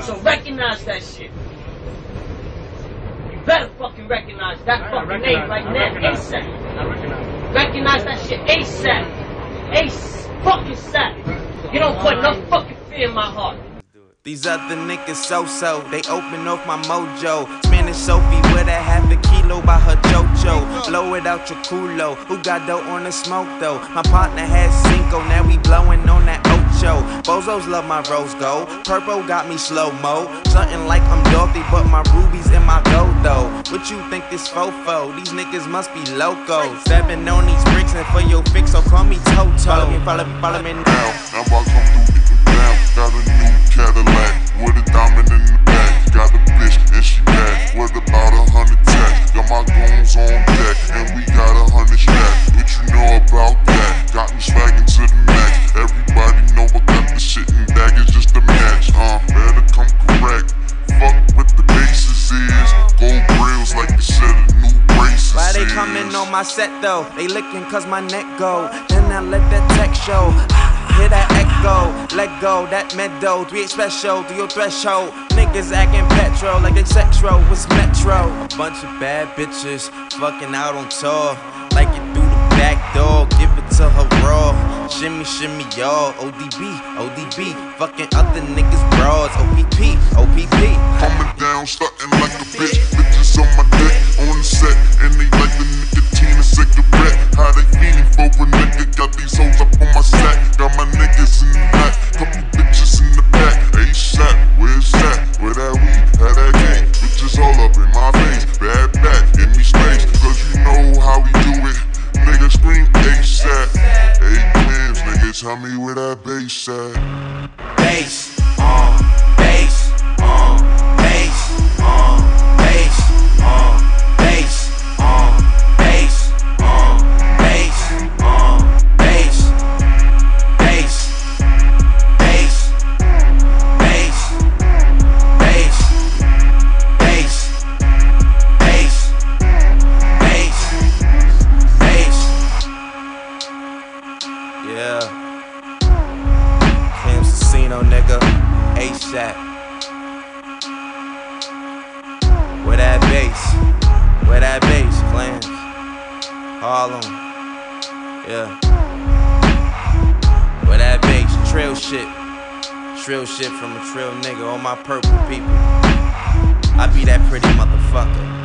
So recognize that shit. You better fucking recognize that fucking name right now, ASAP. Recognize that shit ASAP. Fucking SAP. You don't put enough fucking fear in my heart. These other niggas so-so, they open off my mojo. Spinning Sophie with a half a kilo by her JoJo. Blow it out your culo, who got dough on the smoke though? My partner has Cinco, now we blowing on that Ocho. Bozos love my rose gold, purple got me slow-mo. Something like I'm Dorothy, but my rubies in my gold though. What you think this fofo? These niggas must be loco. Stepping on these bricks and for your fix, so call me Toto. Follow me now. Now I come through getting down, got a new Cadillac with a diamond in the back. Got a bitch and she bad with about 100 tags. Got my goons on deck and we got 100 stacks. What you know about that? Got me swagging to the max. Everybody know I got the shit in baggage just a match. Better come correct. Fuck what the bases is. Gold grills like you said a new braces. Why they coming on my set though? They licking cause my neck go. Then I let that tech show. Hear that echo, let go, that meadow, 3 special to your threshold. Niggas acting petro like they sexro, it's metro. A bunch of bad bitches fucking out on tour. Like it through the back door, give it to her raw. Shimmy, shimmy, y'all, ODB, ODB. Fucking other niggas bras, OPP, OPP. Coming down, starting like a bitch. Bitches on my dick, on the set. And they like the nicotine and cigarette. How they feeling for a nigga? Got these hoes up on my sack. Got my niggas in the back, couple bitches in the back. ASAP, where's that? Where that weed? How that gang? Bitches all up in my face. Bad back, give me space. Cause you know how we do it. Nigga scream ASAP. 8 clams, nigga, tell me where that bass at. Bass, bass, bass, bass, bass, bass, bass, bass, bass, bass, bass, yeah. Cam's Casino, nigga. ASAP. Where that bass? Where that bass? Clams. Harlem. Yeah. Where that bass? Trill shit. Trill shit from a trill nigga. All my purple people. I be that pretty motherfucker.